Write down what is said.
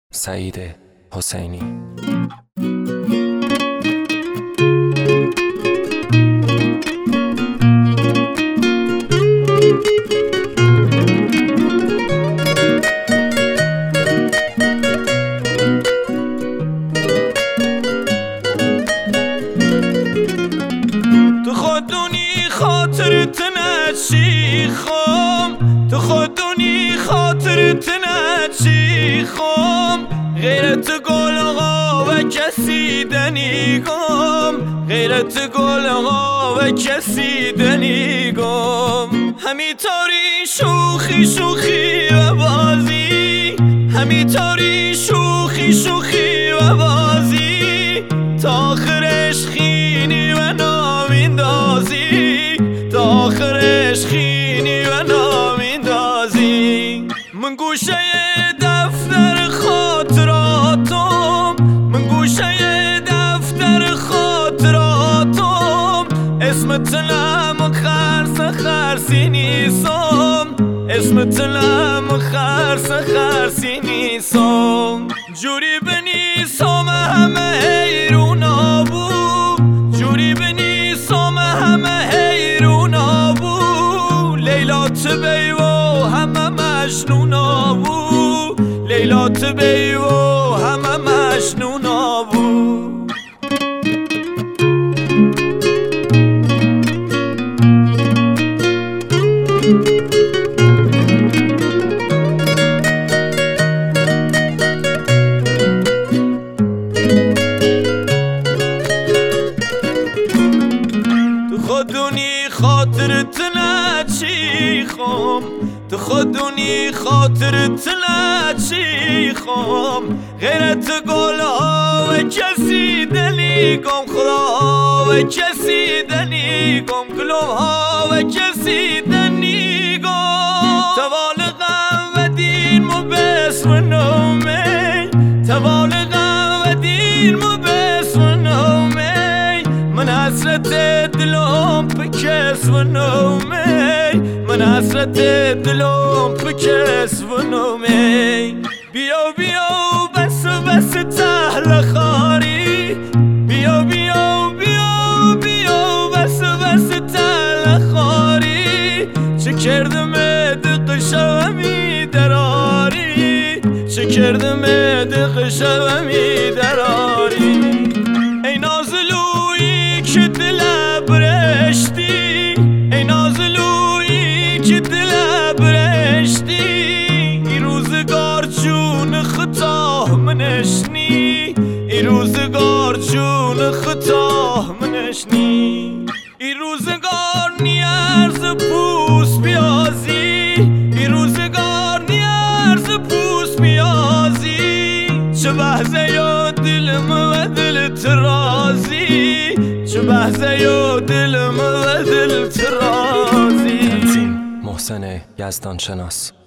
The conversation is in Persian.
سعید حسینی. تو خودونی خاطرت نچیخم، تو خودونی خاطرت نچیخم، غیرت گل آقا و کسی دنیگم، غیرت گل آقا و کسی دنیگم. همیطوری شوخی شوخی و بازی، همیطوری شوخی شوخی و بازی، تا آخرش خینی و نامیندازی، تا آخرش خینی و نامیندازی. من گوشه دفتر خاطراتم، من گوشه دفتر خاطراتم، اسمت لم خرس خرسی نیستم، اسمت لم خرس خرسی نیستم. جوری بنیسم همه حیرونا بو، جوری بنیسم همه حیرونا بو، لیلات بی و همه مجنونا بو، لیلات بی و همه مجنونا بو. خودونی خاطرت نچیخم، تو خودونی خاطرت نچیخم، غیرت گل ها و کسی دلیگم، خدا و کسی دلیگم، گلوم ها و کسی دلیگم. توالقم و دین مو بسم نومی، توالقم و دین مو بسم نومی، من حسرت دلم بکس و نومی، من حسرت دلم بکس و نومی. بیا بیا بس بس تهل خاری، بیا بیا بیا بیا بس بس تهل خاری، چه کردم دق شومی دراری، چه کردم دق شومی دراری. ای نازلویی که دل برشتی، ای نازلویی که دل برشتی، ای روزگار جون خطا منشنی، ای روزگار جون خطا منشنی. ای روزگار نیارز پوست بیازی، ای روزگار نیارز پوست بیازی، چه بحثه یا دلم و دل ترازی، چه بحثه یا دلم و دل ترازی. محسن یزدان شناس.